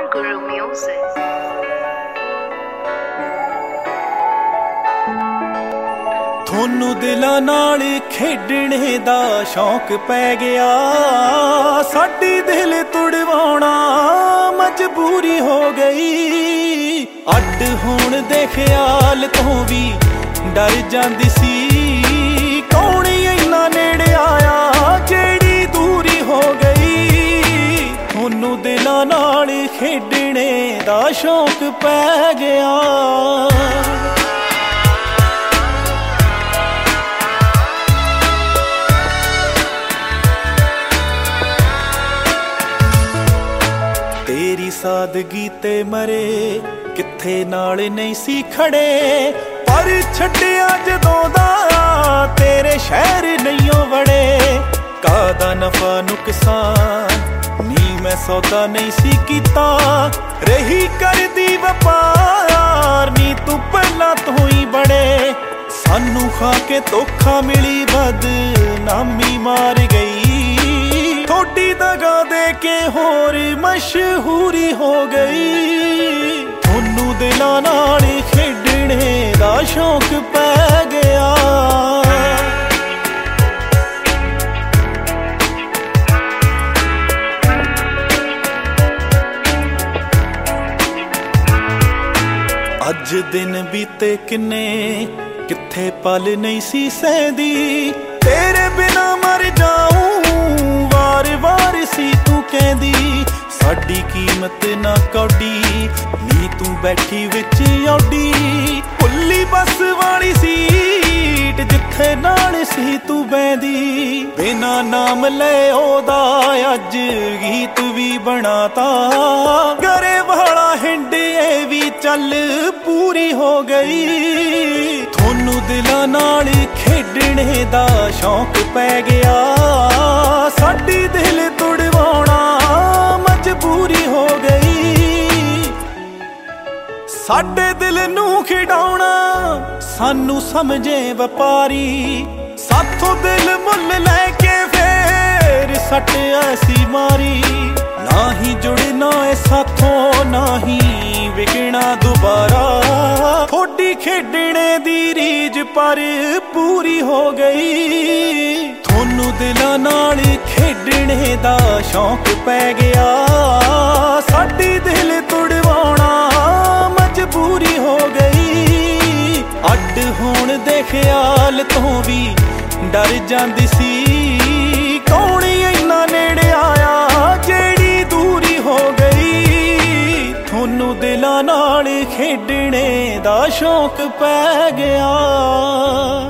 Guru Music. ਥੋਨੂੰ ਦਿਲਾਂ ਨਾਲ ਖੇਡਣੇ ਦਾ ਸ਼ੌਂਕ ਪੈ ਗਿਆ, ਸਾਡੀ ਦਿਲ ਤੁੜਵਾਉਣਾ ਮਜਬੂਰੀ ਹੋ ਗਈ। ਅੱਡ ਹੋਣ ਦੇ ਖਿਆਲ ਤੋਂ ਵੀ ਡਰ ਜਾਂਦੀ ਸੀ, ਕੌਣ ਇੰਨਾ ਨੇੜੇ ਆਇਆ ਜਿਹੜੀ ਦੂਰੀ ਹੋ ਗਈ। ਥੋਨੂੰ ਦਿਲਾਂ ਨਾਲ ਖੇਡਣੇ ਦਾ ਸ਼ੌਂਕ ਪੈ ਗਿਆ। ਤੇਰੀ ਸਾਦਗੀ ਤੇ ਮਰੇ ਕਿੱਥੇ ਨਾਲ ਨਹੀਂ ਸੀ ਖੜੇ, ਪਰ ਛੱਡਿਆ ਜਦੋਂ ਦਾ ਤੇਰੇ ਸ਼ਹਿਰ ਨਹੀਂਓ ਵੜੇ। ਕਾਹਦਾ ਨਫਾ ਨੁਕਸਾਨ ਨੀ ਮੈਂ ਸੌਦਾ ਨਹੀਂ ਸੀ ਕੀਤਾ, ਰਹੀ ਕਰਦੀ ਵਪਾਰ ਨੀ ਤੂੰ ਪਹਿਲਾਂ ਤੋਂ ਹੀ ਬੜੇ। ਸਾਨੂੰ ਖਾ ਕੇ ਧੋਖਾ ਮਿਲੀ ਬਦਨਾਮੀ ਮਾਰ ਗਈ, ਥੋੜੀ ਦਗਾ ਦੇ ਕੇ ਹੋਰ ਮਸ਼ਹੂਰੀ ਹੋ ਗਈ। ਥੋਨੂੰ ਦਿਲਾਂ ਨਾਲ ਖੇਡਣੇ ਦਾ ਸ਼ੌਂਕ ਪੈ ਗਿਆ। ਅੱਜ ਦਿਨ ਬੀਤੇ ਕਿੰਨੇ, ਕਿੱਥੇ ਪਲ ਨਹੀਂ ਸੀ ਸਹਿੰਦੀ, ਤੇਰੇ ਬਿਨਾ ਮਰ ਜਾਊਂ ਵਾਰ-ਵਾਰ ਸੀ ਤੂੰ ਕਹਿੰਦੀ। ਸਾਡੀ ਕੀਮਤ ਨਾ ਕੌਡੀ ਨੀ ਤੂੰ ਬੈਠੀ ਵਿੱਚ ਔਡੀ, ਭੁੱਲੀ ਬੱਸ ਵਾਲੀ ਸੀਟ ਜਿੱਥੇ ਨਾਲ ਸੀ ਤੂੰ ਬਹਿੰਦੀ। ਬਿਨਾ ਨਾਮ ਲੈ ਉਹਦਾ ਅੱਜ ਗੀਤ ਵੀ ਬਣਾਤਾ, ਗਰੇ ਵਾਲਾ ਹਿੰਡ ਇਹ ਵੀ ਚੱਲ ਪੂਰੀ ਹੋ ਗਈ। ਥੋਨੂੰ ਦਿਲਾਂ ਨਾਲ ਖੇਡਣੇ ਦਾ ਸ਼ੌਂਕ ਪੈ ਗਿਆ, ਸਾਡੀ ਦਿਲ ਤੁੜਵਾਉਣਾ ਮਜਬੂਰੀ ਹੋ ਗਈ। ਸਾਡੇ ਦਿਲ ਨੂੰ ਖਿਡਾਉਣਾ ਸਾਨੂੰ ਸਮਝੇ ਵਪਾਰੀ, ਸਾਥੋਂ ਦਿਲ ਮੁੱਲ ਲੈ ਕੇ ਫੇਰ ਸੱਟ ਅਸੀਂ ਮਾਰੀ। ਨਾ ਹੀ ਜੁੜਨਾ ਏ ਸਾਥੋਂ ਨਾ ਹੀ ਵਿਕਣਾ ਦੁਬਾਰਾ, ਥੋੜੀ ਖੇਡਣੇ ਦੀ ਰੀਝ ਪਰ ਪੂਰੀ ਹੋ ਗਈ। ਥੋਨੂੰ ਦਿਲਾਂ ਨਾਲ ਖੇਡਣੇ ਦਾ ਸ਼ੌਂਕ ਪੈ ਗਿਆ, ਸਾਡੀ ਦਿਲ ਤੁੜਵਾਉਣਾ ਮਜਬੂਰੀ ਹੋ ਗਈ। ਅੱਡ ਹੋਣ ਦੇ ਖਿਆਲ ਤੋਂ ਵੀ ਡਰ ਜਾਂਦੀ ਸੀ, ਕੌਣ ਇੰਨਾ ਨੇੜੇ ਆਇਆ ਜਿਹੜੀ ਦੂਰੀ ਹੋ ਗਈ। ਥੋਨੂੰ ਦਿਲਾਂ ਨਾਲ ਖੇਡਣੇ ਦਾ ਸ਼ੌਂਕ ਪੈ ਗਿਆ।